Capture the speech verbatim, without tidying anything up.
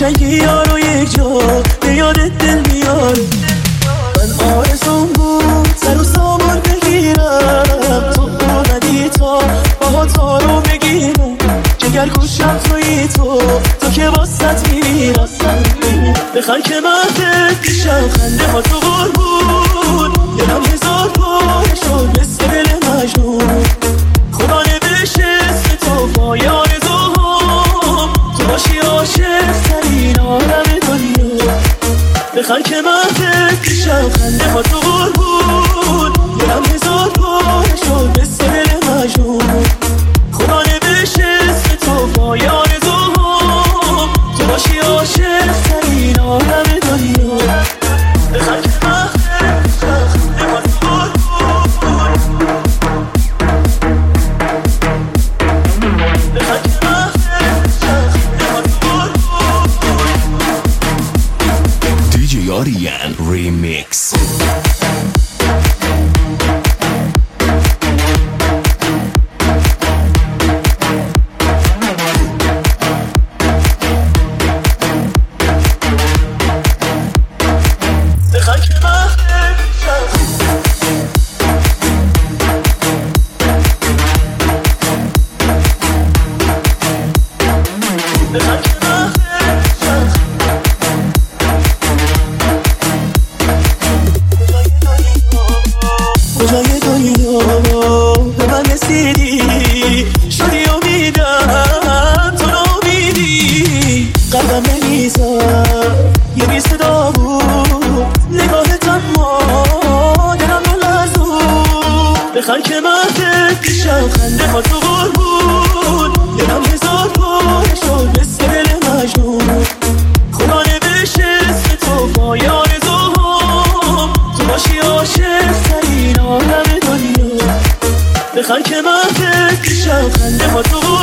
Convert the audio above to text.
قشنگی یارو یک جا به یادت دل میاد. من آرزوم بود سر و سامون بگیرم، تو اومدی تا باها تارو بگیرم. جگر گوشم توی تو، تو که واسط میمیرم. بخن که من پیشم خنده ها تو قربون، دلم هزار پاره شد مثل دل مجنون. خدا نوشت اسم تو پای آرزوهام، تو باشی عاشق ترین عالم دنیا. بخن که من پیشم خنده ها تو قربون، دلم هزار پاره شد مثل دل مجنون. خدا نوشت اسم تو پای آرزوهام، تو باشی عاشق ترین عالم دنیا. بخن که من پیشم خنده ها تو قربون، بخن که من پیشم خنده ها تو قربون. دی جی آریان ریمیکس. کجای دنیا به من رسیدی، شدی امیدم تو نامیدی. قلبم نمیزد یه بی صدا بود، نگاهت اما دلم نلرزون. بخن که من پیشم خنده ها تو قربون، دلم هزار پاره شد مثل دل مجنون. خدا نوشت اسم تو پای آرزوهام، تو باشی عاشق ترین عالم دنیا. بخن که من پیشم خنده ها تو